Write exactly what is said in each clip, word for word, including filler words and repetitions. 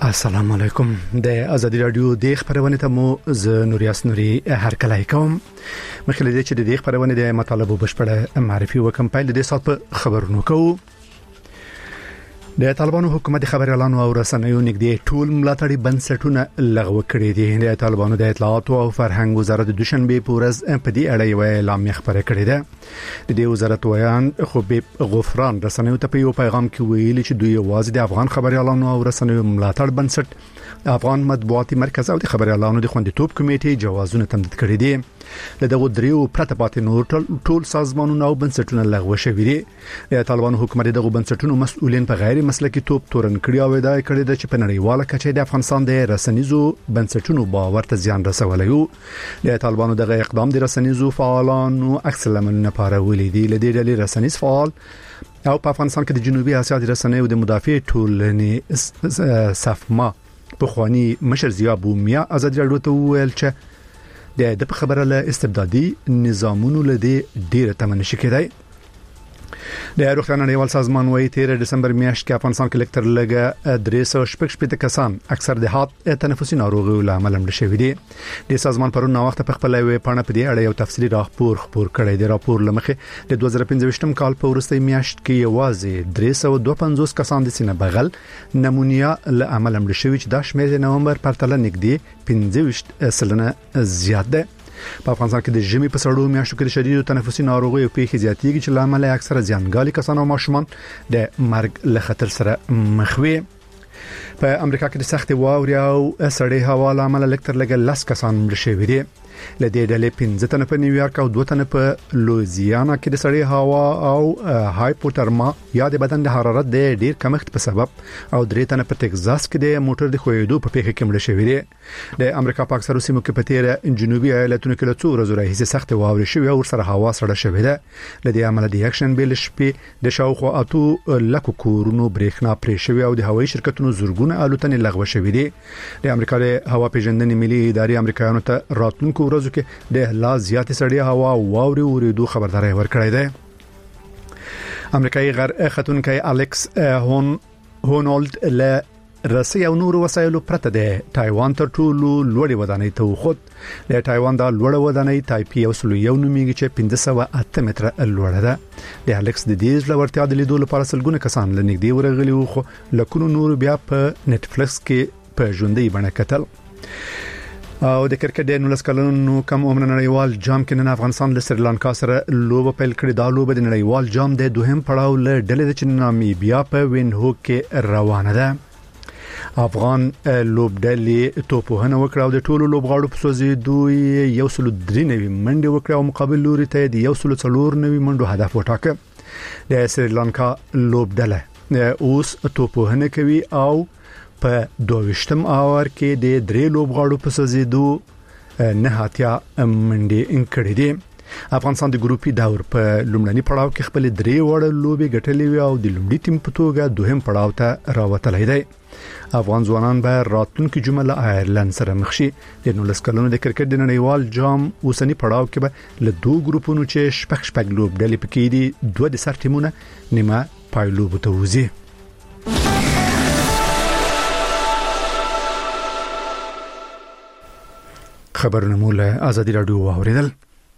السلام علیکم. د ازادي رادیو د خبرونه ته مو ز نوریاس نوري هر کله کوم مخکې د چې د خبرونه د مطالبه بشپړه معرفي وکم پایل د صاحب خبرونو کوو. د طالبانو حکومت خبري اعلان او رسنیو نګدي ټول ملاتړي بنسټونه لغوه کړی دي. د طالبانو د اطلاعات او فرهنګ وزارت د دوشنبه پورز په دې اړه یو اعلان خبره کړې ده. د دې وزارت ویان خبیب غفران رسنیو ته په یو پیغام کې ویلي چې دوی واځي د افغان خبري اعلان او رسنیو ملاتړ بنسټ افغان مطبوعاتي مرکز او د خبري اعلانو د خوندیتوب کمیټې جوازونه تمدید کړي دي. له دغه دریو پرته پاتې نور ټول سازمانونه او بنسټونه لغوه شوي دي. د طالبانو حکومت دغه بنسټونو مسؤلین په غیر مسلکي توپ تورن کړی او دا کړی د چې په نړیواله کچه د افغانستان د رسنیزو بنسټونو باور ته زیان رسولی وو. د طالبانو دغه اقدام د رسنیزو فعالانو عکس لمنه پارولې دي. له دې ډلې رسنیز فعال او په افغانستان کې د جنوبي اسیا د رسنیو د مدافع ټولنې صفما په خواني مشر ضیا بومیا ازادي رادیو ته ویل چې د د خبره له استبدادي نظامونو لدی ډیره تمنشي کېدای. د روغتیا نړیوال سازمان وايي تیر دسمبر میاشت کې افغانستان کې لکټر لګه درې سوه شپږ شپږ کسان اکثر د هات تنفسي ناروغیو لامل مړ شوي دي. د سازمان پرون نو وخت په خپل وی پاڼه په دې اړه یو تفصیلي راپور خبر کړی دی. راپور لمخه د دوه زره پنځه کال په ورستۍ میاشت کې یوازې درې سوه دوه پنځوس کسان د سینه بغل نمونیا له عمل مړ شوي چې د شمېر د نومبر پر تل نږدې پنځه سلنه زیات ده. په افغانستان کې د ژمي په سړو میاشتو کې د شدید تنفسي ناروغیو پیښې زیاتېږي چې لامل یې اکثره زیانګالي کسان او ماشومان د مرګ له خطر سره مخ وي. په امریکا کې د سخت واورې او سړې هوا لامل لکټر لګل لاس کسان مړ شوي دي. لدې ډلې پنځه تنه په نیویارک او دوه تنه په لوزیانا کې د سړې هوا او هایپوترما یا د بدن د حرارت د ډیر کمښت په سبب او درې تنه په ټکزاس کې د موټر د خوېدو په پیښه کې مړ شوي دي. د امریکا په اکثرو سیمو کې په تیر جنوبي ایالتونو کې له څو ورځې راهیسې سخت واورې شوې او سره هوا سړه شوې ده. لدې عمل د اکشن بیل شپې د شاوخوا اتو لکو کورونو برېښنا پرې شوې او د هوایي شرکتونو زورګونه الوتنې لغوه شوې دي. د امریکا د هوا پیژندنې ملي ادارې امریکایانو ته راتلونکو ورځو کې د لا زیات سړې هوا او واوري ورېدو خبرداري ورکړې ده. امریکایي غر خاتونکي الکس هون هونولد له رسي او نور وسایلو پرته د تایوان تر ټولو لوړې ودانۍ ته وخت. د تایوان د لوړه ودانۍ تایپي او سلو یو نومېږي چې پنځه سوه اته متره لوړه ده. د الکس د دې لوړتیا د لیدلو لپاره سلګونه کسان لنګدي ورغلي وو خو لکونو نور بیا په نتفلکس کې په ژوندۍ بڼه کتل. او د کرکټ د نولس کلونو کم عمر نړیوال جام کې نن افغانستان له سریلانکا سره لوبه پیل کړې. دا لوبه د نړیوال جام د دوهم پړاو له ډلې د نامیبیا په وینهو کې روانه ده. افغان لوبډلې توپوهنه وکړه او د ټولو لوبغاړو په سوزیدو یو سل درې نوي منډه وکړه او مقابل لوري ته د یو سل څلور نوي منډو هدف وټاکه. د سریلانکا لوبډله اوس توپوهنه کوي او په دوهشتم اور کې د درې لوبغاړو په سوزیدو نه هاتیا منډه انکړې دي. افغانستان د ګروپي دور په لومړني پړاو کې خپل درې وړ لوبي ګټلې او د لومړي ټیم په توګه دوهم پړاو ته راوتلی دی. افغان ځوانان به راتلونکي جمعه له آیرلند سره مخ شي. د نولس کلونو د کرکټ د نړیوال جام اوسنی پړاو کې به له دوه ګروپونو چې شپږ شپږ لوبډلې پکې دي دوه د سر ټیمونه نیمه پایلوب ته وځي. خبرونه مولا ازادي رادیو واوریدل.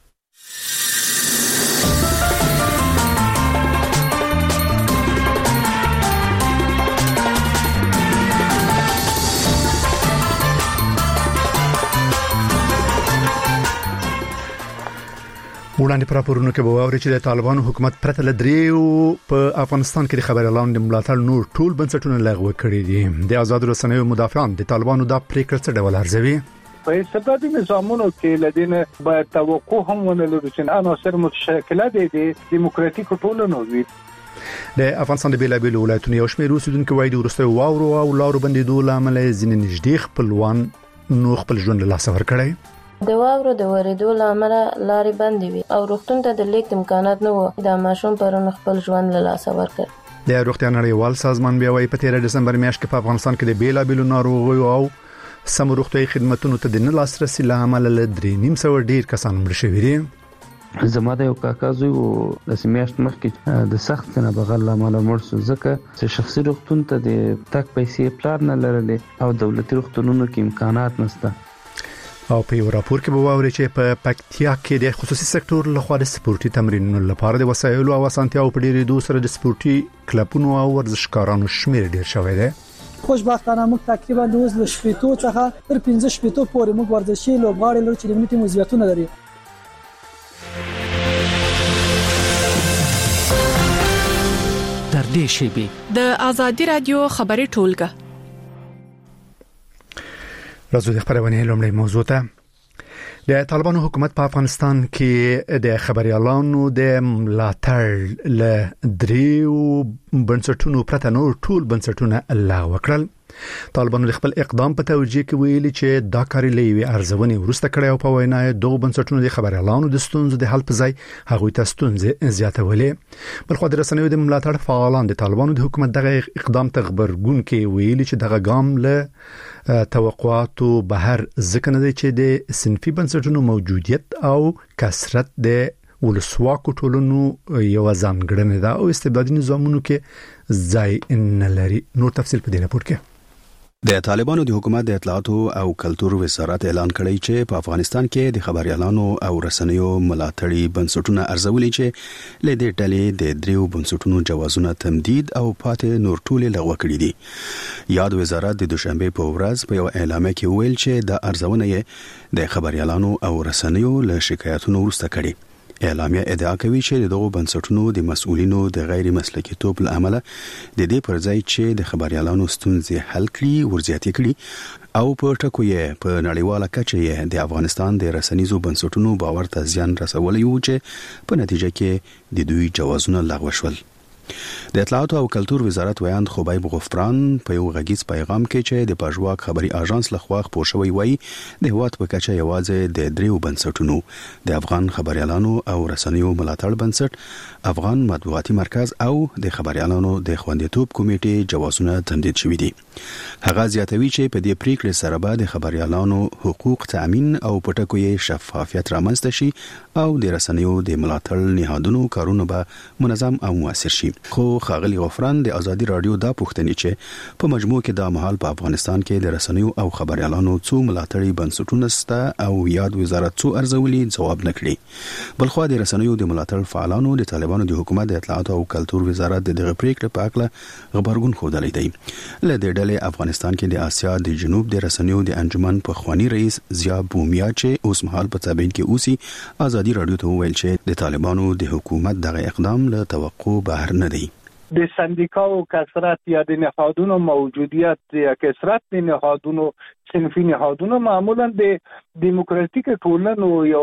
وړاندې پر راپورونو کې به واوري چې د طالبانو حکومت پرته لدریو په افغانستان کې د خبر اعلان د ملاتړ نور ټول بنسټونه لغوه کړي دي. د آزاد رسنیو مدافعان د طالبانو د پریکړې څخه ډول ارزوي. په استبدادي نظامونو کې لدينه باید توقع هم ونلري چې عناصر متشکله دي د دیموکراتیک ټولنو وي. د افغانستان د بیلابیل ولایتونو یو شمېر اوسیدونکو وایي د ورستي واورو او لارو بندیدو لامل ځینې نږدې خپلوان نو خپل ژوند له لاسه ورکړي. د واورو د ورېدو لامل لارې بندې وي او روغتون ته د لیک امکانات نه وو. د ماشوم پرون خپل ژوند له لاسه ورکړ. د روغتیا نړیوال سازمان بیا وايي په تیر دسمبر میاشت کې په افغانستان کې د بیلابیل ناروغیو او سم روغتیايي خدماتو ته د نه لاسرسي لامل له درې نیم سو ډیر کسان مړ شوي دي. زما د یو کاکا زوی و د سمیاشت مخکې د سخت نه بغل لامل مړ شو ځکه چې شخصي روغتون ته د تک پیسې پلان نه لرلې او دولتي روغتونونو کې امکانات نشته. او په یو راپور کې به واوري چې په پکتیا کې د خصوصي سکتور لخوا د سپورتي تمرینونو لپاره د وسایلو او اسانتیاو په ډیرېدو سره د سپورتي کلبونو او ورزشکارانو شمیر ډیر شوی دی. خوشبختانه موږ تقریبا د اوس له شپېتو څخه تر پنځه شپېتو پورې موږ ورزشي لوبغاړي لرو چې د ملي ټیم وضعیتونه لري. تر دې شی د ازادي رادیو خبري ټولګه راځو د خبرونه لومړی موضوع ته. د طالبانو حکومت په افغانستان کې د خبريالانو د ملاتړ له دریو بنسټونو پرته نور ټول بنسټونه لغوه کړل. طالبانو د خپل اقدام په توجیه کې ویلي چې دا کار لوي ارزونې ورسته کړی او په وینا دوه بنسټونو د خبريالانو د ستونزو د حل په ځای هغوی ته ستونزې زیاتولې. بل خو د رسنیو د ملاتړ فعالان د طالبانو د حکومت دغه اقدام ته خبرګون کې ویلي چې دغه ګام له توقعاتو بهر ځکه نه دی چې د صنفي بنسټونو موجودیت او کثرت د ولسواکو ټولنو یو ځانګړنه ده او استبدادي نظامونو کې ځای نه لري. نور تفصیل په دې راپور کې. د طالبانو د حکومت د اطلاعاتو او کلتور وزارت اعلان کړی چې په افغانستان کې د خبريالانو او رسنیو ملاتړي بنسټونه ارزولي چې له دې ډلې د دریو بنسټونو جوازونه تمدید او پاتې نور ټول لغوه کړی دي. یاد وزارت د دوشنبه په ورځ په یو اعلامیه کې ویل چې د ارزونه یې د خبريالانو او رسنیو له شکایتونو ورسته کړي. اعلامیه ادعا کوي چې دغه بنسټونو د مسؤلینو د غیر مسلکي توپ له امله د دې پر ځای چې د خبريالانو ستونزې حل کړي ورزياتي کړي او په ټکو یې په نړیواله کچه یې د افغانستان د رسنیزو بنسټونو باور ته زیان رسولی و چې په نتیجه کې د دوی جوازونه لغوه شول. د اطلاعاتو او کلتور وزارت ویاند خبیب غفران په یو غږیز پیغام کې چې د پژواک خبري اژانس لخوا خپور شوی وای د هوات په کچه یوازې د دریو بنسټونو د افغان خبريالانو او رسنیو ملاتړ بنسټ، افغان مطبوعاتي مرکز او د خبريالانو د خوندیتوب کمیټې جوازونه تمدید شوي دي. هغه زیاتوي چې په دې پریکړې سره به د خبريالانو حقوق تامین او پټکو یې شفافیت رامنځته شي او د رسنیو د ملاتړ نهادونو کارونه به منظم او موثر شي. خو خاغلی غفران د ازادي رادیو دا پوښتنې چې په مجموع کې د مهال په افغانستان کې د رسنیو او خبريالانو څو ملاتړي بنسټونه سته او یاد وزارت څو ارزولي جواب نکړي. بلخو د رسنیو د ملاتړ فعالانو د طالبانو د حکومت د اطلاعات او کلتور وزارت دغه پریکړه په اړه خبرګون خوندلې دی. له دې ډلې افغانستان کې د آسیا د جنوب د رسنیو د انجمن په خواني رئیس ضیا بومیا چې اوس مهال په تابعین کې اوسي ازادي رادیو ته ویل چې د طالبانو د حکومت دغه اقدام له توقع بهر نه دی. د سندیکاو کثرت یا د نهادونو موجودیت یا کثرت د نهادونو صنفي نهادونو معمولا د دیموکراتیک ټولنو یو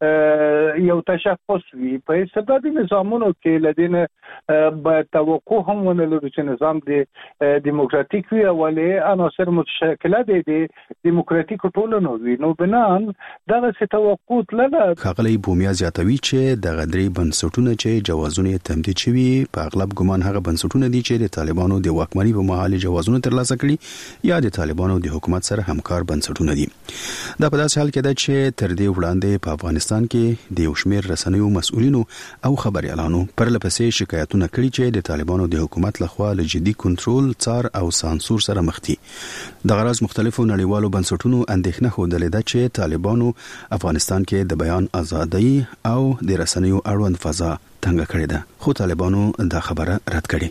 یو تشخص وي. په استبدادي نظامونو کې لدین به توقع هم ونه لري چې نظام د دیموکراتیک وي او له عناصر متشکله دي د دیموکراتیک ټولنو وي. نو بنان دغه څه توقع لري. خغلی بومیا زیاتوي چې د غدري بنسټونه چې جوازونه تمدید شوي په اغلب ګمان هغه بنسټونه دي چې د طالبانو د واکمنۍ په مهال جوازونه ترلاسه کړي یا د طالبانو د حکومت سره همکار بنسټونه دي. دا په داسې حال کې ده چې تر دې وړاندې په افغانستان کې د یو شمېر رسنیو مسؤلینو او خبريالانو پر لپسې شکایتونه کړي چې د طالبانو د حکومت لخوا له جدي کنټرول، څار او سانسور سره مخ دي. د غرض مختلفو نړیوالو بنسټونو اندېښنه خوندلې ده چې طالبانو افغانستان کې د بیان ازادي او د رسنیو اړوند فضا تنګ کړې ده، خو طالبانو دا خبره رد کړې.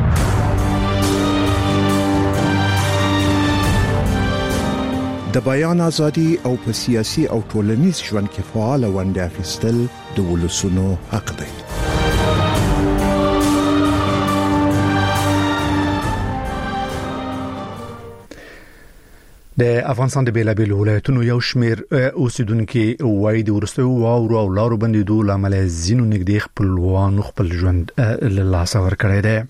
د بیان ازادي او په سیاسي او ټولنیز ژوند کې فعال ونډه اخیستل د ولسونو حق دی. د افغانستان د بیلابیل ولایتونو یو شمیر اوسیدونکو وایي د ورستو واورو او لارو بندیدو لامل زینو نګدي خپلوان خپل ژوند له لاسه ورکړی دی.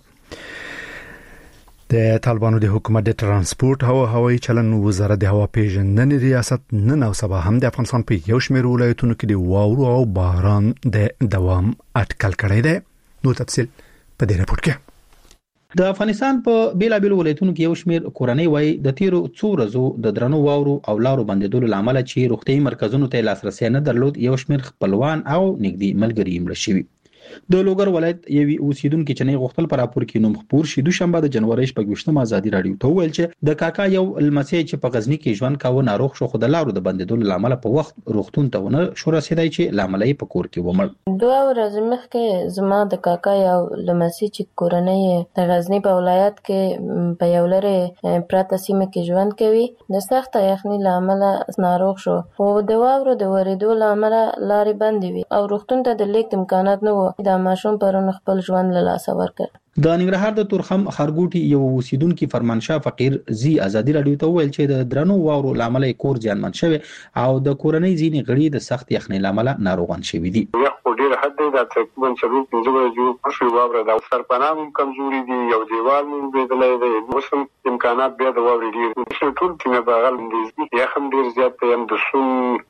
د طالبانو د حکومت د ترانسپورت او هوایي چلن وزارت د هوا پیژندنې ریاست نن او سبا هم د افغانستان په یو شمېر ولایتونو کې د واورو او باران د دوام اټکل کړی دی. نو تفصیل په دې راپور کې. د افغانستان په بیلابېلو ولایتونو کې یو شمېر کورنۍ وایي د تیرو څو ورځو د درنو واورو او لارو بندیدلو لامل چې روغتیايي مرکزونو ته لاسرسي نه درلود یو شمېر خپلوان او نږدې ملګري مړه شوي. د لوګر ولایت یوې اوسیدونکو چې نه غوښتل پر راپور کې نوم خپور شي دوشنبه د جنوري شپږ ازادي رادیو ته ویل چې د کاکا یو لمسی چې په غزنی کې ژوند کاوه ناروغ شو خو د لارو د بندیدلو لامل په وخت روغتون ته ونه شو رسیدای چې لامل یې په کور کې ومړ. دوه ورځې مخکې زما د کاکا یو لمسی چې کورنۍ د غزنی په ولایت کې په یو لري پراته سیمه کې ژوند کوي د سخت یخنۍ لامل ناروغ شو او د واورو د ورېدو لامل لارې بندې وي او روغتون ته د لیک امکانات نه و. دا ماشوم پرون خپل ژوند له لاسه ورکړ. د ننګرهار د تورخم خرګوټي یو اوسیدونکو فرمانشاه فقیر زی ازادي رادیو ته ویل چې د درنو واورو لامل کور ځانمن شوی او د کورنۍ ځینې غړي د سخت یخنۍ لامل ناروغان شوي دي. یو ډیر حد دی د تقریبا څلور پنځه ورځې شو واوره د سرپناه کمزوري دي یو دیوال مو بدلې دی موسم امکانات بیا د واورې ډیر څه ټول کې بغل دي یخم ډیر زیات دی د سون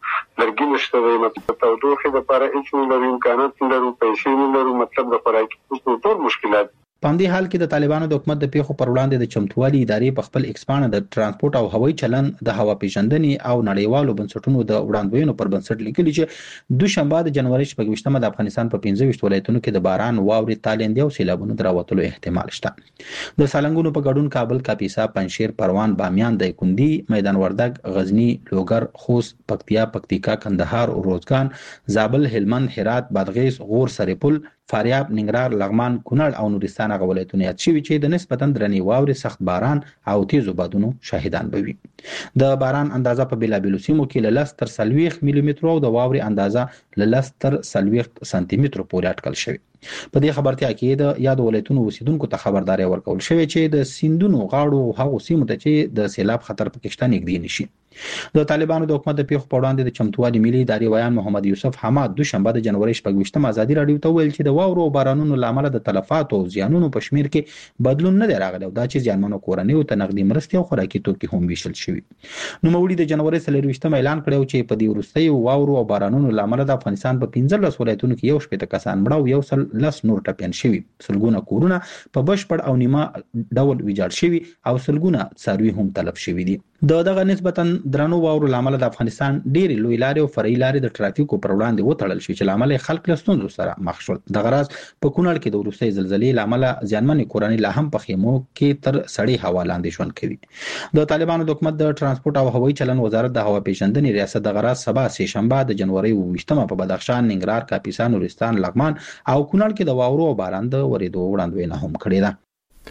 لرګي نشته دی مطلب تودوخه لپاره هیڅ نه امکانات نه لرو پیسې نه لرو مطلب د خوراکي ټول مشکلات. په همدې حال کې د طالبانو د حکومت د پیښو پر وړاندې د چمتووالي ادارې په خپل ایکسپانه د ترانسپورت او هوایي چلن د هوا پیژندنې او نړیوالو بنسټونو د وړاندوینو پر بنسټ لیکلي چې دوشنبه د جنوري شپږ د افغانستان په پنځه ولایتونو کې د باران واورې تالندې او سیلابونو دراوتلو احتمال شته. د سالنګونو په ګډون کابل، کاپیسا، پنجشیر، پروان، بامیان، دایکنډي، میدان وردګ، غزنی، لوګر، خوست، پکتیا، پکتیکا، کندهار، روزګان، زابل، هلمند، هرات، بادغیس، غور، سرپل، فاریاب، ننګرهار، لغمان، کونړ او نورستان هغه ولایتونه یاد شوي چې د نسبتا درنې واورې سخت باران او تیزو بادونو شاهدان به وي. د باران اندازه په بیلابېلو سیمو کې له لس تر څلوېښت ملي مترو او د واورې اندازه له لس تر څلوېښت سانتي مترو پورې اټکل شوی. په دې خبرتیا کې د یاد ولایتونو اوسیدونکو ته خبرداري ورکول شوې چې د سیندونو غاړو هغو سیمو ته چې د سیلاب خطر پکې شته نږدې نشي. د طالبانو د حکومت د پیښو په وړاندې د چمتووالي ملي ادارې ویان محمد یوسف حماد دوشنبه د جنوري شپږ ازادي رادیو ته ویل چې د واورو او بارانونو لامل د تلفات او زیانونو په شمیر کې بدلون نه دی راغلی او دا چې زیانمنو کورنیو ته نقدي مرستې او خوراکي توکي هم ویشل شوي. نوموړي د جنوري څلرویشتم اعلان کړی چې په دې وروستیو واورو او بارانونو لامل د افغانستان په پنځلس ولایتونو کې یو شپېته کسان مړه او یو سل لس نور ټپیان شوي، سلګونه کورونه په بشپړ او نیمه ډول ویجاړ شوي او سلګونه څاروي هم تلف شوي دي. د دغه نسبتا درنو واورو لامل د افغانستان ډېری لوی لارې او فرعي لارې د ټرافیکو پر وړاندې وتړل شوې چې لامل خلک له ستونزو سره مخ شول. دغه راز په کونړ کې د وروستۍ زلزلې لامل ځانمنې کورنۍ لا هم په خیمو کې تر سړې هوا لاندې ژوند کوي. د طالبانو د حکومت د ترانسپورت او هوایي چلن وزارت د هوا پیژندنې ریاست دغه راز سبا سه شنبه د جنوري اوویشتمه په بدخشان، ننګرهار، کاپیسا، نورستان، لغمان او کونړ کې د واورو او باران د ورېدو وړاندوینه هم کړې ده.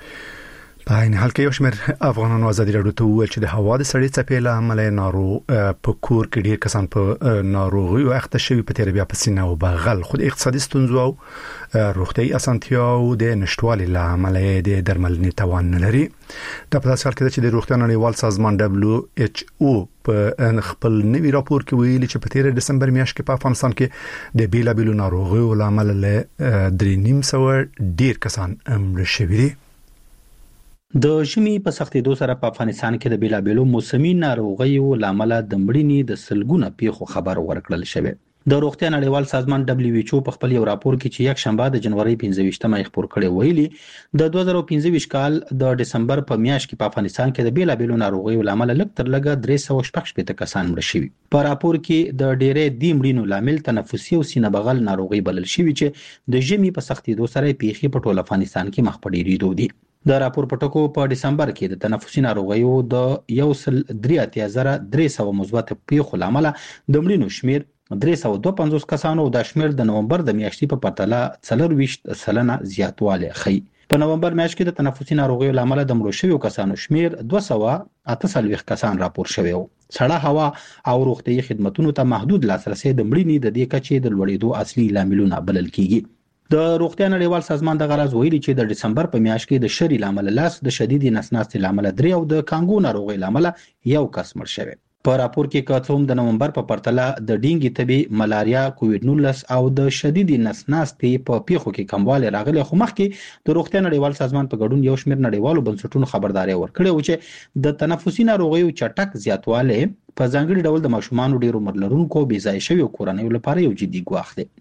په عین حال کې یو شمېر افغانانو ازادي رادیو ته وویل چې د هوا د سړې څپې له امله ناروغ په کور کې ډېر کسان په ناروغي او اخته شوي په تیر بیا په سینه او بغل خو د اقتصادي ستونزو او روغتيایي اسانتیاو د نشټوالي له امله د درملنې توان نه لري. د په داسې حال کې چې د روغتیا نړیوال سازمان دبليو ایچ او په خپل نوي راپور کې ویلي چې په تیر دسمبر میاشت کې په افغانستان کې د بیلابېلو ناروغیو له امله درې نیم سوه ډېر کسان مړه شوي دي. د ژمي په سختېدو سره په افغانستان کې د بیلابېلو موسمي ناروغیو لامل د مړینې د سلګونه پیښو خبر ورکړل شوی. د روغتیا نړیوال سازمان دبليو ایچ او په خپل یو راپور کې چې یک شنبه د جنوري پنځه خبر کړی ویلي د دوه زره پنځه کال د دسمبر په میاشت کې په افغانستان کې د بیلابېلو ناروغیو لامل لږ تر لږه درې سوه شپږ شپېته کسان مړه شوي. په راپور کې د ډېرې د مړینو لامل تنفسي او سینه بغل ناروغي بلل شوی چې د ژمي په سختېدو سره پیښې په ټول افغانستان کې مخ په ډېرېدو دي. د راپور په ټکو په دسمبر کې د تنفسي ناروغیو د یو سل درې اتیا زره درې سوه مثبت پیښو لامل د مړینو شمیر درې سوه دوه پنځوس کسانو او د شمیر د نومبر د میاشتې په پرتله څلرویشت سلنه زیاتوالی ښیي. په نومبر میاشت کې د تنفسي ناروغیو لامل د مړو شویو کسانو شمیر دوه سوه اته څلوېښت کسان راپور شوی و. سړه هوا او روغتیایي خدماتو ته محدود لاسرسي د مړینې د دې کچې د لوړېدو اصلي لاملونه بلل کیږي. د روغتیا نړیوال سازمان د غرض ویلي چې د دسمبر په میاشت کې د شری لامل لاس د شدید نسناستي لامل درې او د کانګو ناروغي لامل یو کس مړ شوی. په راپور کې کاتوم د نومبر په پرتله د ډینګي تبي، ملاریا، کووډ نولس او د شدید نسناستي په پیښو کې کموالی راغلی خو مخکې د روغتیا نړیوال سازمان په ګډون یو شمېر نړیوالو بنسټونو خبرداري ورکړې و چې د تنفسي ناروغیو چټک زیاتوالی په ځانګړي ډول د ماشومانو ډېر عمر لرونکو بې ځای شویو کورنیو لپاره یو جدي ګواښ دی.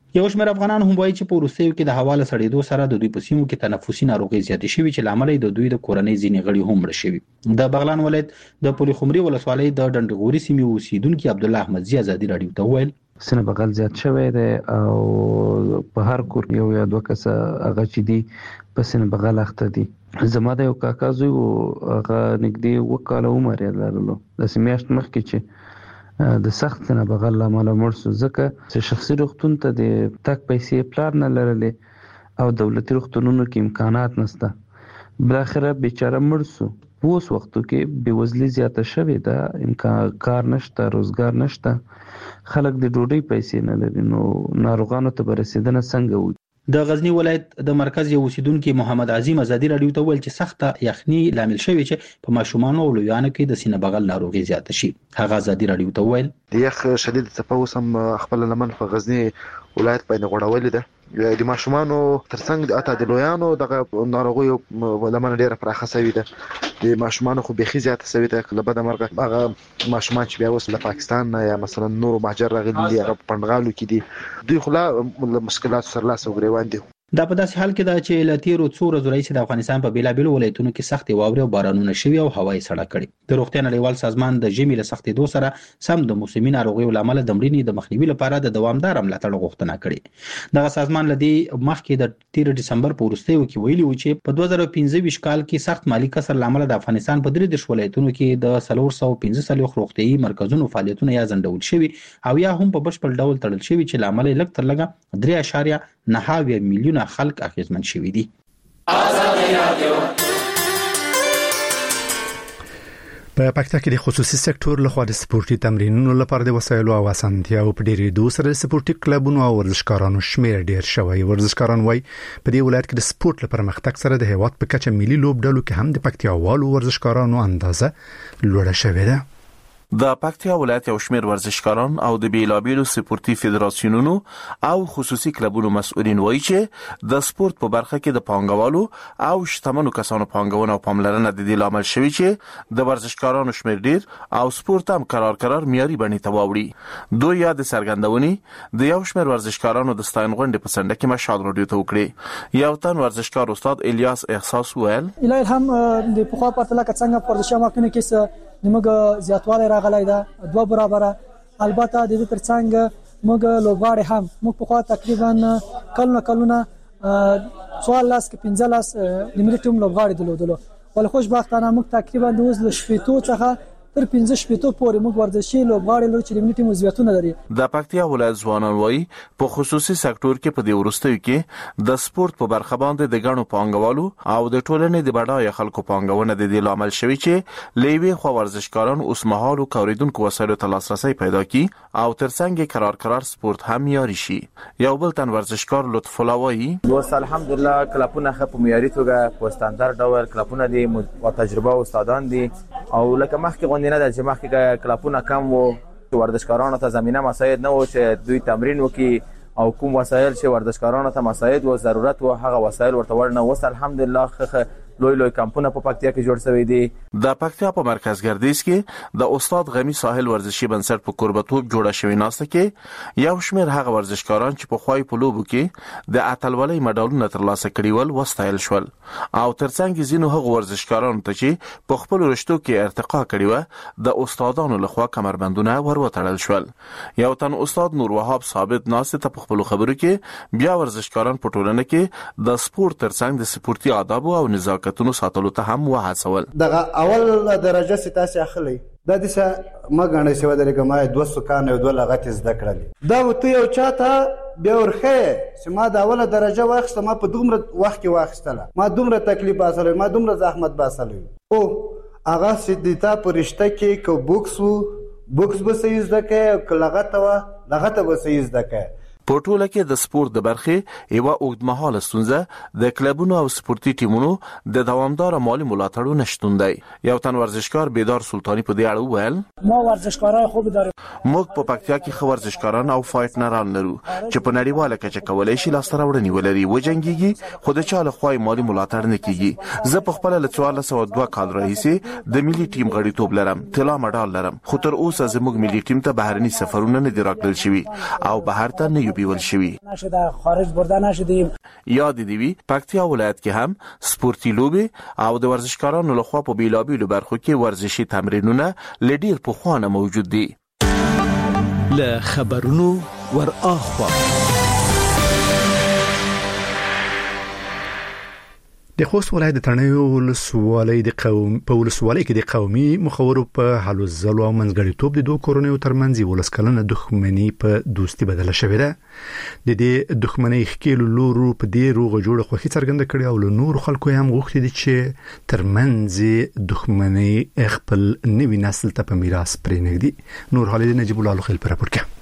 یو شمېر افغانان هم وایي چې په وروستیو کې د هوا له سړېدو سره د دوی په سیمو کې تنفسي ناروغۍ زیاتې شوي چې لامل د دوی د کورنۍ ځینې غړي هم مړه شوي. د بغلان ولایت د پلخمري ولسوالۍ د ډنډغوري سیمې اوسیدونکي عبد الله احمدزي ازادي رادیو ته وویل سینه بغل زیات شوی دی او په هر کور یو یا دوه کسه هغه چې دي په سینه بغل اخته دي. زما د یو کاکا زوی هغه نږدې اوه کاله عمر یې لرلو، داسې میاشت مخکې چې د سخت سینه بغل له امله مړ شو ځکه چې شخصي روغتون ته د تګ پیسې پلار نه لرلې او دولتي روغتونونو کې امکانات نشته. بالاخره بیچاره مړ شو. په اوس وختو کې بېوزلي زیاته شوې ده، امکان کار نشته، روزګار نشته، خلک د ډوډۍ پیسې نه لري، نو ناروغانو ته به رسېدنه څنګه وي؟ د غزنی ولایت د مرکز یو اوسیدونکي محمد عظیم ازادي رادیو ته ویل چې سخته یخني لامل شوی چې په ماشومانو او لویانو کې د سینه بغل ناروغي زیاته شي. هغه ازادي رادیو ته ویل د یخ شدید څپه اوس هم خپل لمن په غزنی ولایت باندې غوړولې ده. د ماشومانو ترڅنګ د اته د لویانو دغه ناروغي لمن ډیره پراخه شوې ده. د ماشومانو خو بيخي زیاته شوې ده. کله بده مرغه هغه ماشومان چې بیا اوس له پاکستان یا مثلا نور مهاجر راغلي دي هغه پندغالو کې دي، دوی خو لا مشکلات سره لاس وګریوان دي. دا په داسې حال کې ده چې له تیرو څو ورځو راهیسې د افغانستان په بیلابیلو ولایتونو کې سختې واورې او بارانونه شوي او هوا یې سړه کړې. د روغتیا نړیوال سازمان د ژمي له سختېدو سره سم د موسمي ناروغیو له امله د مړینې د مخنیوي لپاره د دوامداره ملاتړ غوښتنه کړې. دغه سازمان له دې مخکې د تیر ډسمبر په وروستیو کې ویلي و چې په دوه زره پنځه ویشت کال کې سخت مالي کسر له امله د افغانستان په درې دېرش ولایتونو کې د څلور سوه پنځه څلوېښت روغتیايي مرکزونو فعالیتونه یا ځنډول شوي او یا هم په بشپړ ډول تړل شوي چې له امله یې لږ تر لږه درې اعشاریه نهه اویا میلیونه خلک اغېزمن شوي دي. په پکتیا کې د خصوصي سکتور لخوا د سپورتي تمرینونو لپاره د وسایلو او اسانتیاو په ډېرېدو سره د سپورتي کلبونو او ورزشکارانو شمېر ډېر شوی. ورزشکاران وایي په دې ولایت کې د سپورت لپاره پرمختګ سره د هیواد په کچه ملي لوبډلو کې هم د پکتیاوالو ورزشکارانو اندازه لوړه شوې ده. د پکتیا ولایت یو شمېر ورزشکاران او د بیلابیلو سپورتي فدراسیونونو او خصوصي کلبونو مسؤلین وایي چې د سپورت په برخه کې د پانګوالو او شتمنو کسانو پانګونه او پاملرنه د دې لامل شوی چې د ورزشکارانو شمېر ډیر او سپورت هم قرار قرار معیاري بڼې ته واوړي. دوی یا د څرګندونې د یو شمېر ورزشکارانو د ستاین غونډې په څنډه کې مشال رادیو ته وکړي. یو تن ورزشکار استاد الیاس احساس ویل الهی هم د پخوا پرتله څنګه ورزش ماکنه کې موږ زیاتوالی راغلی ده دوه برابره. البته د دې ترڅنګ موږ لوبغاړي هم موږ په خوا تقریبا کلونه کلونه څوارلس کې پنځلس د ملي ټیم لوبغاړي درلودلو، ولې خوشبختانه موږ تقریبا د اوس له شپېتو څخه تر پنځه شپېتو پورې موږ ورزشي لوبغاړي لرو چې د ملي ټیم عضویتونه لري. د پکتیا ولایت ځوانان وایي په خصوصي سکتور کې په دې وروستیو کې د سپورت په برخه باندې د ګڼو پانګوالو او د ټولنې د بډایه خلکو پانګونه د دې لامل شوی چې لوی خو ورزشکاران اوس مهال او کوریدونکو وسایلو ته لاسرسي پیدا کړي او ترڅنګ قرار قرار سپورت هم معیاري شي. یو بل تن ورزشکار لطف الله وایي اوس الحمدلله کلپونه خپ په معیاري توګه په ستاندرد ډول کلپونه دي او تجربه او استادان دي او لکه مخکې غونډه نه د چې مخکې کلپونه کم وو، ورزشکارانو ته زمينه مساعد نه و چې دوی تمرین وکړي او کوم وسایل چې ورزشکارانو ته مساعد و ضرورت و هغه وسایل ورته ورنه وس. الحمدلله خخ لوی لوی کمپونه په پکتیا کې جوړ شوی دي. د پکتیا په مرکز ګردیز کې د استاد غمی ساحل ورزشي بنسټ په قربتوب جوړه شوی ناسته کې یو شمېر هغه ورزشکاران چې په خوای په لوبو کې د اتلولۍ مډالونه ترلاسه کړي ول وستایل شول او ترڅنګ زینو هغه ورزشکاران ته چې په خپل رشتو کې ارتقا کړي و د استادانو لخوا کمربندونه وروتړل شول. یو تن استاد نور وهاب ثابت ناسته ته په خپل خبرو کې بیا ورزشکاران په ټولنه کې د سپورت ترڅنګ د سپورتي آداب او نزاکت تونو ساتلو ته هم وهڅول. دغه اول درجه ستاسو اخلي د دې څه مګنه شو د لګما دوه سکان او دوه لغت زده کړل دا وته یو چاته بیا ورخه چې ما د اوله درجه واخسته ما په دومره وخت کې واخستله ما دومره تکلیف باسل ما دومره زحمت باسل او هغه سیدتا پرشته کې کو بوکس بوکس به سې زده کې لغت وا لغت به سې زده کې. په ټوله کې د سپورت د برخې یو اوږدمهاله ستونزه د کلبونو او سپورتي ټیمونو د دوامدار مالی ملاتړ نشټون دی. یو تن ورزشکار بیدار سلطانی په دې اړه ویل ما ورزشکارای خوب دارم موږ په پکتیا کې خو ورزشکاران او فایټنران لرو چې په نړیواله کچه کولای شي لاسته راوړنې ولري وجنګيږي خو د چاله خوای مالی ملاتړ نه کیږي. زه په خپل له څوارلس سوه دوه کال راهیسې د ملي ټیم غړیتوب لرم طلا مډال لرم خو تر اوسه زموږ ملي ټیم ته بهرني سفرونه نه دي راکړل شوي او بهر ته نه یو بیلابی ول شوی نشده خارج برده نشدیم. یاد دیوی پکتیا ولایت کې هم سپورتي لوبي او د ورزشکارانو لخوا په بیلابیلو برخو کې ورزشي تمرینونه لډیر په خوانه موجود دي. له خبرونو ور اخوا د خوست ولایت د تڼیو ولسوالۍ د قوم په ولسوالۍ کې د قومي مخورو په حلو ځلو او منځګړیتوب د دوه کورنیو ترمنځ ولسکلنه دښمنۍ په دوستي بدله شوې ده. د دې دښمنۍ ښکېلو لورو په دې روغه جوړه خوښي څرګنده کړې او له نورو خلکو هم غوښتي دي چې ترمنځ دښمنۍ خپل نوي نسل ته په میراث پرېږدي. نور حالي نجیب الله خیل پر راپور کوي.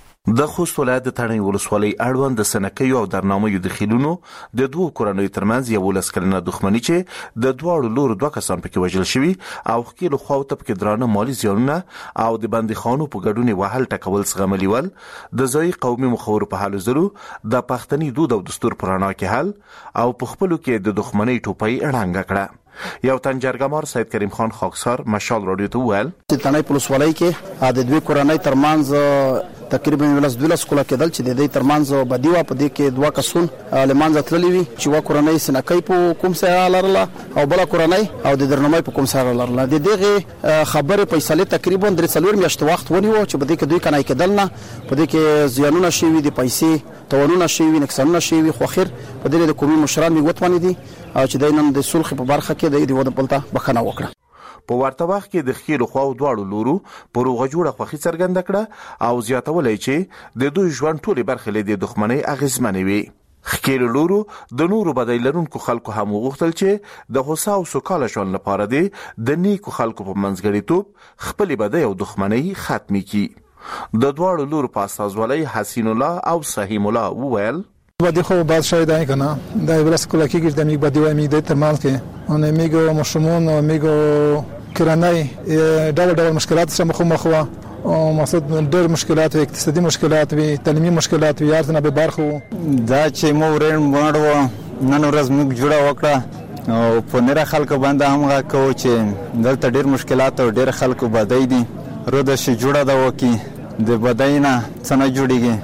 د خوست ولایت د تڼیو ولسوالۍ اړوند د سنکیو او درنامو د خیلونو د دوه کورنیو ترمنځ یو ولسکلنه دښمنۍ چې د دواړو لورو دوه کسان پکې وژل شوي او خکېلو خواو ته پکې درانه مالي زیانونه او د بندیخانو په ګډون وهل ټکول زغملي ول. د ځایي قومي مخورو په هلو ځلو د پښتني دود او دستور په رڼا کې حل او په خپلو کې د دښمنۍ ټوپۍ اړانګه کړه. یو تنجرګمار سید کریم خان خاکسار مشال رادیو ته ویل چې تڼیو ولسوالۍ کې د دوه کورنۍ ترمنځ تقریبا ولس دولس کوله کېدل چې د دې ترمنځ بدی وا په دې کې دوه کسون لمانځه تللی وي چې وا کورنۍ سنکۍ په کوم سره لرله او بل کورنۍ او د درنمای په کوم سره لرله. د دغه خبره فیصله تقریبا درې څلور میاشتې وخت ونیو چې په دې کې دوی کنای کېدل نه په دې کې زیانونه شوي دي، پیسې توانونه شوي، نقصانونه شوي، خو اخر په دې د قومي مشران میغوتونی دي او چې دینم د سلخ په برخه کې د دې وده پلته بخنه وکړه. په ورته وخت کې د خیلو خواو دواړو لورو په روغه جوړه خوښي څرګنده کړه او زیاتولای چې د دوی ژوند ټولې برخې له دښمنۍ اغیزمنې وي. خیلو لورو د نورو بدای لرونکو خلکو هم وغوښتل چې د هوسا او سوکاله ژوند لپاره دي د نیکو خلکو په منځګړیتوب خپل بدای او دښمنۍ ختمي کړي. د دواړو لورو په استازولۍ حسین الله او صحیم الله وویل بدی خو بعد شاید این کنه در بلاس کلا کی گرد میگ بدی و میگ ده ترمال که اون میگو مشمون و میگو کرانای دال دال مشکلات شما خو مخوا او مقصد ډېر مشکلات اقتصادي مشکلات وي، تعلیمي مشکلات وي، ارزنه به برخو دا چې مو ورن باندې نن ورځ موږ جوړه وکړه او په نره خلکو باندې هم غاکو چې دلته ډېر مشکلات او ډېر خلکو بدای دي روده شي جوړه دا وکي د بداینا څنګه جوړیږي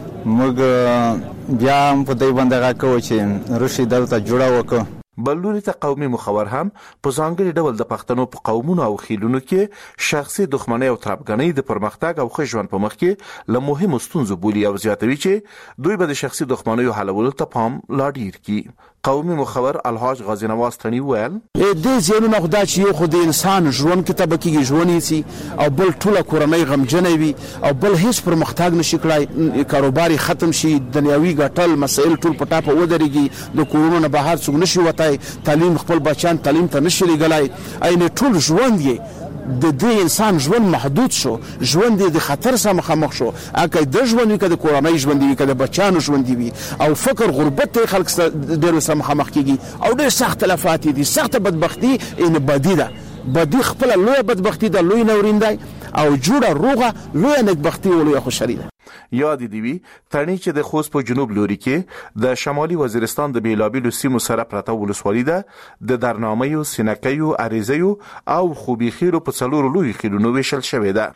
موږ بیا هم په دې باندې غاکو چې روشي دلته جوړه وکړو. بلوري ته قومي مخور هم په ځانګړي ډول د پښتنو په قومونو او خیلونو کې شخصي دښمنۍ او تربګنۍ د پرمختګ او ښه ژوند په مخ کې له مهمو ستونزو بولي او زیاتوي چې دوی به د شخصي دښمنیو حلولو ته پام لا ډیر کړي. قومي مخور الحاج غازی نواز تڼي ویل د زینونو خدای چې یو خو د انسان ژوند کې تبکیږي ژوند سي او بل ټوله کورنۍ غمجنې وي او بل هیڅ پرمختګ نشي کړای، کاروبار ختم شي، دنیوي ګټل مسائل ټول پټا په ودرېږي، د کورونو نه بهر څوک نشي وتای، تعلیم خپل بچان تعلیم ته نشي لګلای، عین ټول ژوند یې د دې انسان ژوند محدود شو، ژوند د خطر سره مخامخ شو. اګه د ژوند کې د کورنۍ ژوند دی، کې د بچانو ژوند دی او فقر غربت ته خلک ډېر سره مخامخ کیږي او ډېر سخت تلفات دي، سخت بدبختی ان بدی ده، بدی خپل لوی بدبختی ده، لوی نورین دی او جوړه روغه لوی نکبختی او لوی خوشالي ده. یاد دی وی تڼي چې د خوست په جنوب لوري کې د شمالي وزیرستان د بیلابیلو سیمو سره پرته ولسوالۍ ده د درنامیو، سینکیو، اریزیو او خوبي خیرو په څلورو لوی خیلونو ویشل شوې ده.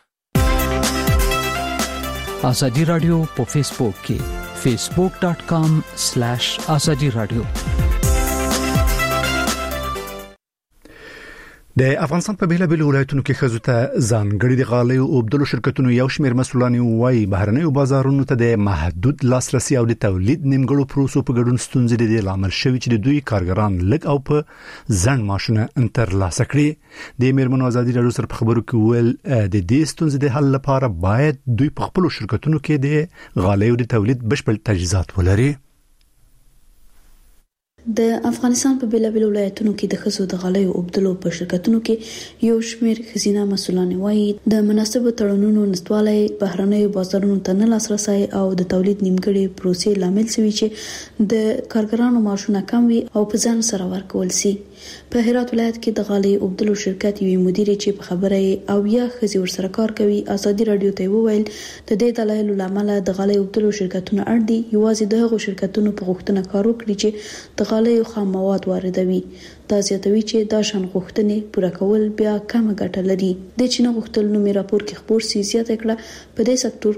ازادي رادیو په فیسبوک کې فیسبوک ډاٹ کام سلیش ازادي رادیو. د افغانستان په بیلا بیل ولایتونو کې خزو ته ځانګړي د غالۍ او عبدالو شرکتونو یو شمېر مسولان وایي بهرنیو بازارونو ته د محدود لاسرسي او د تولید نیمګړو پروسو په ګډون ستونزې د لامل شوي چې د دوی کارګران لږ او په ځن ماشونه تر لاسه کړي. د میرمنو ازادي رادیو سره په خبرو کې ویل د دې ستونزې د حل لپاره باید دوی په خپل شرکتونو کې د غالۍ او د تولید بشپړ تجهیزات ولري. د افغانستان په بیلابیل ولایتونو کې د خزو د غالۍ او عبدالو په شرکتونو کې یو شمېر خزینه مسولان وایي د مناسبو تړونونو نشټوالی بهرنیو بازارونو ته نه لاسرسي او د تولید نیمګړې پروسې لامل شوي چې د کارګرانو معاشونه کم وي او په ځان سره ورکول شي. په هرات ولایت کې د غالۍ او عبدالو شرکت یو مدیر چې په خبره او یا خزي ورسره کار کوي ازادي رادیو ته وویل د دې دلایلو لامل د غالۍ او عبدالو شرکتونو اړ دي یوازې دغه شرکتونو په غوښتنه کار وکړي چې د غالۍ او خام مواد واردوي. دا زیاتوي چې دا شان غوښتنې پوره کول بیا کم ګټه لري. د چین غوښتل نو می راپور کې خبر سي زیاته کړه په دې سکتور کې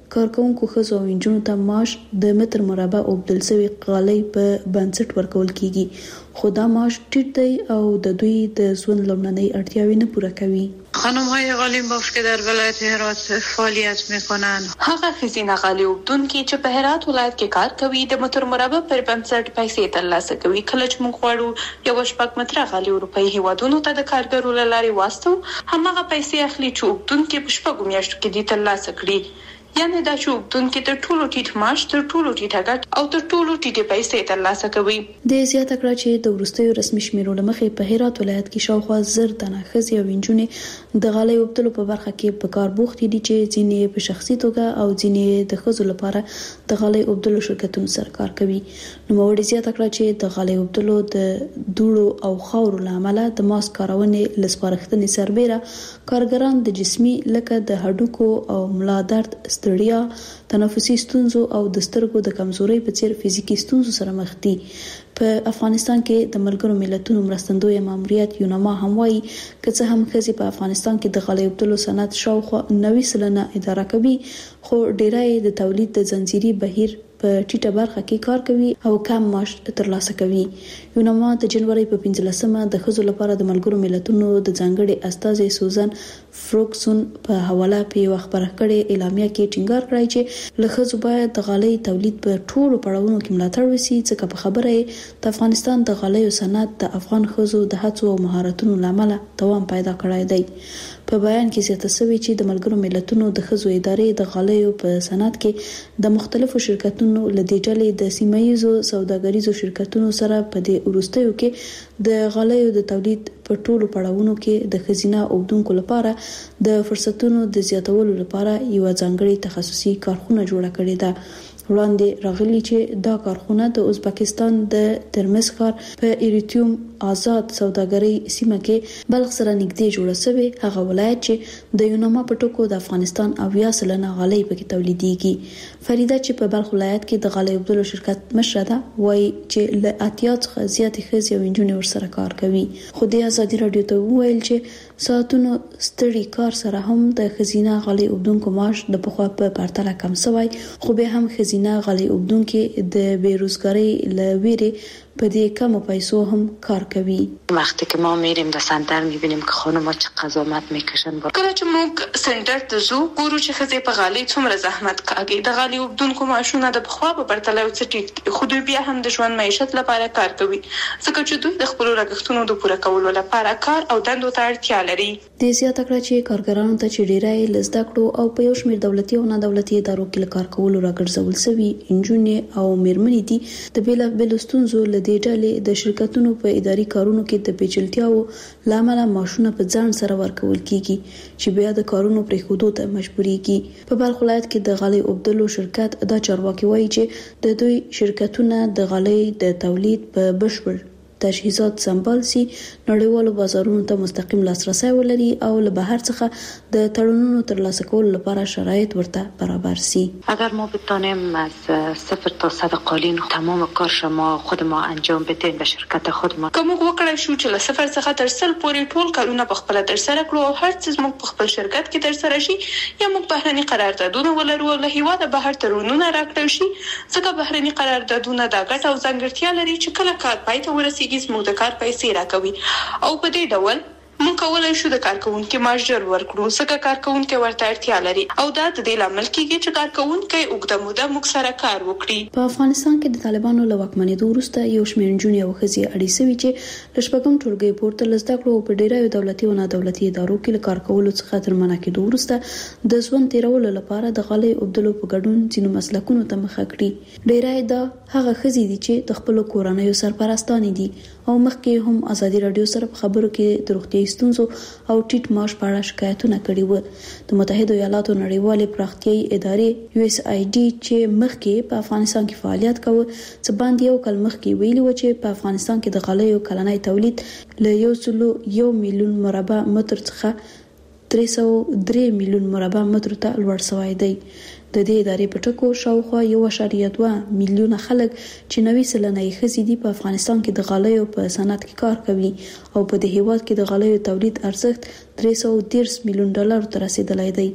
کارکونکو ښځو او نجونو ته معاش د متر مربع اوبدل شوی غالۍ په بنسټ ورکول کیږي، خو دا معاش ټیټ دی او د دوی د ژوند لومړنۍ اړتیاوې نه پوره کوي. خانم‌های غالین بافت که در ولایت هرات فعالیت میکنند. هغه ښځینه غالۍ اوبدونکي چې په هرات ولایت کې کار کوي د متر مربع پر بنسټ پیسې ترلاسه کوي. کله چې موږ غواړو یو شپږ متره غالۍ اروپایي هیوادونو ته د کارګرو له لارې واستو، هماغه پیسې اخلي چې اوبدونکي په شپږو میاشتو کې دي ترلاسه کړي. یعنې دا چې اوبدونکي تر ټولو ټیټ معاش، تر ټولو ټیټه ګټه او تر ټولو ټیټې پیسې ترلاسه کوي. د زیاته کړه چې د وروستیو رسمي شمیرو له مخې په هرات ولایت کې شاوخوا زر تنه ښځې او نجونې د غالۍ اوبدلو په برخه کې په کار بوخت دي، چې ځینې په شخصي توګه او ځینې د ښځو لپاره د غالۍ اوبدلو شرکتونو سره کار کوي. نوموړي زیاته کړه چې د غالۍ اوبدلو د دوړو او خاورو له امله د ماسک کارونې له سپارښتنې سربېره کارګران د جسمي لکه د هډوکو او ملا درد، ستړیا، تنفسي ستونزو او د سترګو د کمزورۍ په څیر فزیکي ستونزو سره مخ دي. په افغانستان کې د ملګرو ملتونو مرستندوی ماموریت یونما هم وایي که څه هم ښځې په افغانستان کې د غالۍ اوبدلو صنعت شاوخوا نوي سلنه اداره کوي، خو ډیری د تولید د زنجیري بهیر په ټیټه برخه کې کار کوي او کم معاش ترلاسه کوي. یونما د جنوري په پنځلسمه د ښځو لپاره د ملګرو ملتونو د ځانګړي استازي سوزان فروکسون په حواله په یو خبره کړې اعلامیه کې ټینګار کړی چې له ښځو باید د غالۍ تولید په ټولو پړاوونو کې ملاتړ وشي، ځکه په خبره یې د افغانستان د غالیو صنعت د افغان ښځو د هڅو او مهارتونو لامل دوام پیدا کړی دی. په بیان کې زیاته شوی چې د ملګرو ملتونو د ښځو ادارې د غالیو په صنعت کې د مختلفو شرکتونو له دې ډلې د سیمایي سوداګریزو شرکتونو سره په دې وروستیو کې د غالیو د تولید په ټولو پړاوونو کې د ښځینه اوبدونکو لپاره د فرصتونو د زیاتولو لپاره یو ځانګړي تخصصي کارخونه جوړه کړې ده. وړاندې راغلی چې دا کارخونه د ازبکستان د ترمز ښار په ایریتیوم آزاد سوداګرۍ سیمه کې بلخ سره نږدې جوړه شوې، هغه ولایت چې د یونما په ټکو د افغانستان اویا سلنه غالۍ پکې تولیدېږي. فریده چې په بلخ ولایت کې د غالۍ اوبدلو شرکت مشره ده، وایي چې له اتیا څخه زیاتې ښځې او نجونې ورسره کار کوي. خو د ازادي راډیو ته وویل چې ساعتونو ستړي کار سره هم د ښځینه غالۍ اوبدونکو معاش د پخوا په پرتله کم شوی، خو بیا هم ښځینه غالۍ اوبدونکي د بیروزګارۍ له ویرې په دې کمو پیسو هم کار کوي. وقتی که ما میریم در سنتر میبینیم که خانم‌ها چه قضاوت میکشن. کله چې موږ سنتر ته ځو ګورو چې ښځې په غالۍ څومره زحمت کوي. د غالۍ اوبدونکو معاشونه د پخوا په پرتله څه ټیټ، خو دوی بیا هم د ژوند معیشت لپاره کار کوي، ځکه چې دوی د خپلو لګښتونو د پوره کولو لپاره کار او دندو ته اړتیا لري. د زیاته کړه چې کارګرانو ته چې ډیری له زده کړو او په یو شمېر دولتي او نه دولتي ادارو کې کار کولو راګرځول شوي نجونې او میرمنې دي، د بیلابیلو ستونزو له دې ډلې د شرکتونو په اداري کارونو کې د پیچلتیاو لامل معاشونه په ځان سره ورکول کیږي چې بیا د کارونو پرېښودو ته مجبورېږي. په بلخ ولایت کې د غالۍ اوبدلو شرکت دا چارواکي وایي چې د دوی شرکتونه د غالۍ د تولید په بشپړ تجهیزات سمبال سي، نړیوالو بازارونو ته مستقیم لاسرسی ولري او له بهر څخه د تړونونو ترلاسه کولو لپاره شرایط ورته برابر سي. اگر ما بتانیم از صفر تا صد قالین تمام کار شما خود ما انجام بدیم به شرکت خود ما، کوم وکړای شو چې له صفر څخه تر سل پورې ټول کارونه په خپل تر سره کړو او هر څه موږ په خپل شرکت کې تر سره شي، یا موږ بهرني قراردادونه ولرو او له هیواده بهر تړونونه راکړل شي، ځکه بهرني قراردادونه دا ګټه او ځانګړتیا لري چې کله کار پای ته ورسیږي زموږ د کار پیسې راکوي او په دې ډول موږ کولای شو د کارکونکو معاش ژر ورکړو، ځکه کارکونکو ورته اړتیا لري او دا د دې لامل کېږي چې کارکونکو اوږده موده موږ سره کار وکړي. په افغانستان کې د طالبانو له واکمنېدو وروسته یو شمېر نجونې او ښځې اړې شوي چې له شپږم ټولګي پورته له زده کړو په ډیرو دولتي او نه دولتي ادارو کې له کار کولو څخه تر منع کېدو وروسته د ژوند تیرولو لپاره د غالۍ اوبدلو په ګډون ځینو مسلکونو ته مخه کړي. ډیری دا هغه ښځې دي چې د خپلو کورنیو سرپرستانې دي او مخکې هم ازادي راډیو سره په خبرو کې د روغتیايي ستونزو او ټیټ معاش په اړه شکایتونه کړي وو. د متحده ایالاتو نړیوالې پراختیايي ادارې یو اس آی ډي چې مخکې په افغانستان کې فعالیت کاوه څه باندې یو کال مخکې ویلي و چې په افغانستان کې د غالیو کلنی تولید له یو سلو یو میلیون مربع متر څخه درې سوه درې میلیون مربع متر ته لوړ شوی دی. د دې ادارې په ټکو شاوخوا یو اعشاریه دوه میلیونه خلک چې نوي سلنه یې ښځې دي په افغانستان کې د غالیو په صنعت کې کار کوي او په دې هیواد کې د غالیو تولید ارزښت درې سوه دېرش میلیون ډالر ته رسیدلی دی.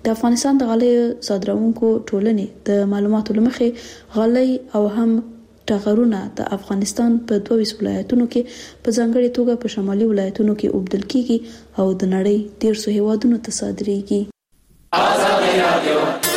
د افغانستان د غالۍ صادرونکو ټولنې د معلوماتو لمخې غالۍ او هم ټغرونه د افغانستان په دوه ویشت ولایتونو کې په ځانګړي توګه په شمالي ولایتونو کې اوبدل کیږي او د نړۍ ډیر څو هیوادونو ته صادریږي.